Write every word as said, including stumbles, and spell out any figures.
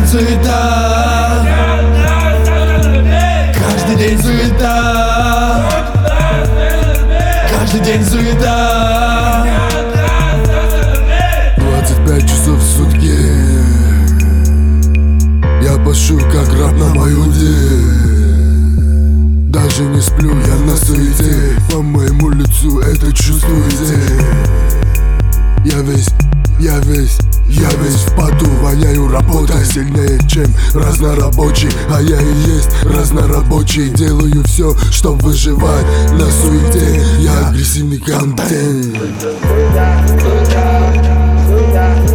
день суета, каждый день суета, каждый день суета. Двадцать пять часов в сутки я пашу как раб на Маюде. Даже не сплю, я на суете. По моему лицу это чувствуете. Я весь, я весь, я весь в поту, воняю работой сильнее, чем разнорабочий. А я и есть разнорабочий. Делаю все, чтоб выживать на суете. Я агрессивный контент.